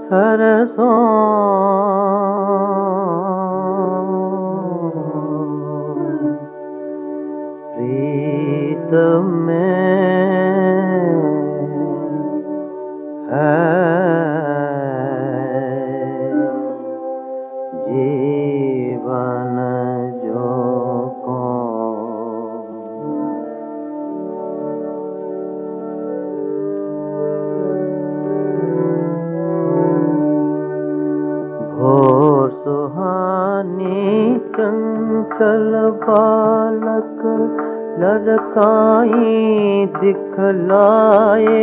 हर सो प्रीत में है जीवन जो को भोर सुहानी चंचल बालक लड़काई दिखलाए,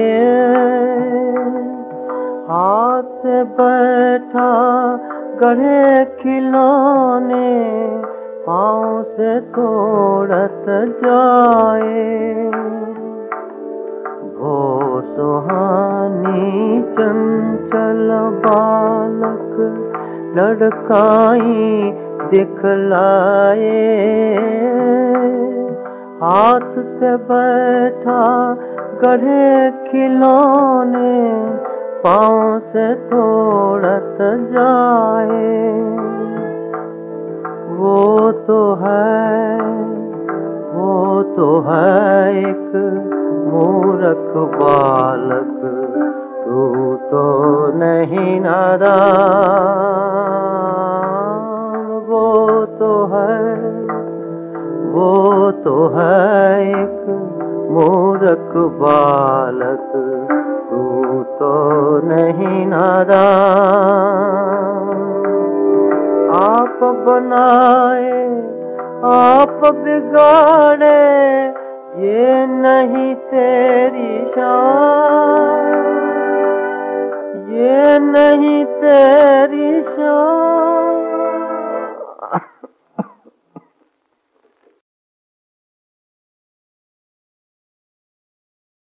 हाथ से बैठा गढ़े खिलौने पाँव से तोड़त जाए। भोर सुहानी चंचल बालक लड़काई दिखलाए, हाथ से बैठा गढ़े खिलौने पाँव से तोड़त जाए। वो तो है एक मूर्ख बालक, तू तो नहीं नादान। वो तो है एक मूर्ख बालक, तू तो नहीं नादान। आप बनाए आप बिगाड़े ये नहीं तेरी शान, ये नहीं तेरी शान।